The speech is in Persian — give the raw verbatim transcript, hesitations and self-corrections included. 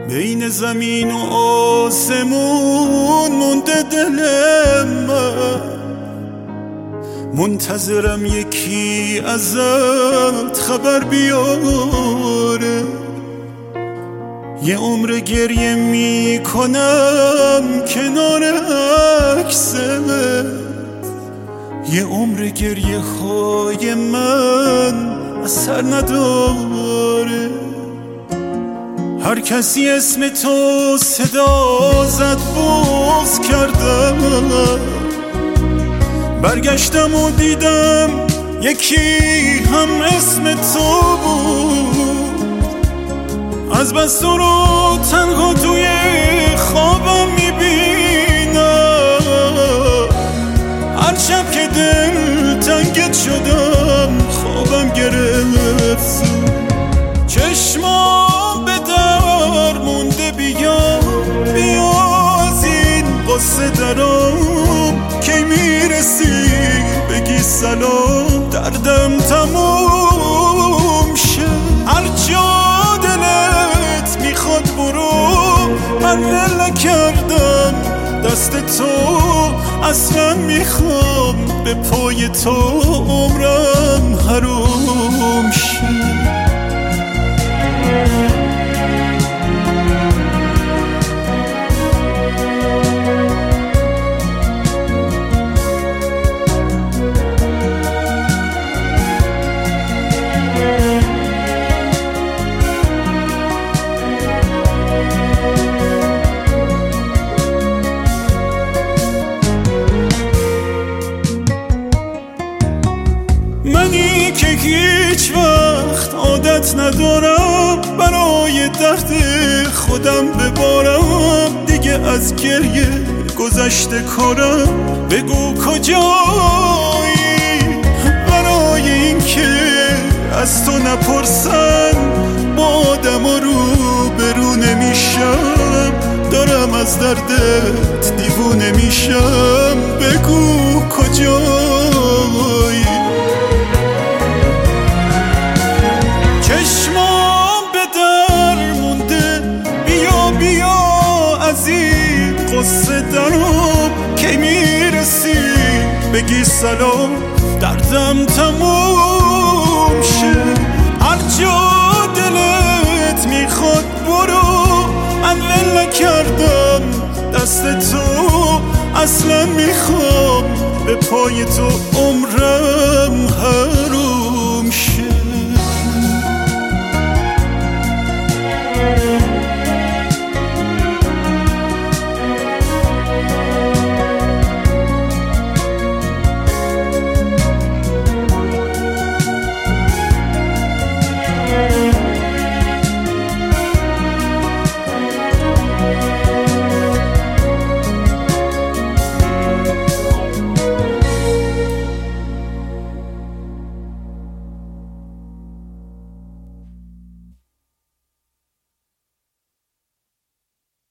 بین زمین و آسمون مونده دل من، منتظرم یکی ازت خبر بیاره. یه عمر گریه میکنم کنار عکست، یه عمر گریه های من اثر نداره. هر کسی اسم تو صدا زد باز کردم، برگشتم و دیدم یکی هم اسم تو بود. از بس تو رو تنها توی خوابم میبینم، هر شب که دل تنگت شدم خوابم گرفت. چشمام به در مونده، بیا بیا از این قصه درام. کی میرسی بگی سلام، دردم تموم شه. هر جا دلت میخواد برو، من ول نکردم دست تو. اصلا میخوام به پای تو عمرم حروم شه. منی که هیچ وقت عادت ندارم برای درد خودم ببارم. دیگه از گریه گذشته کارم، بگو کجایی برای این که از تو نپرسن. با آدم رو برو نمیشم، دارم از دردت دیوونه میشم. بگو کجایی. چشمام به در مونده، بیا بیا از این قصه درام. کی میرسی بگی سلام، دردم تموم شه. هر جا دلت میخواد برو، من ول نکردم دست تو. اصلا میخوام به پای تو عمرم هست.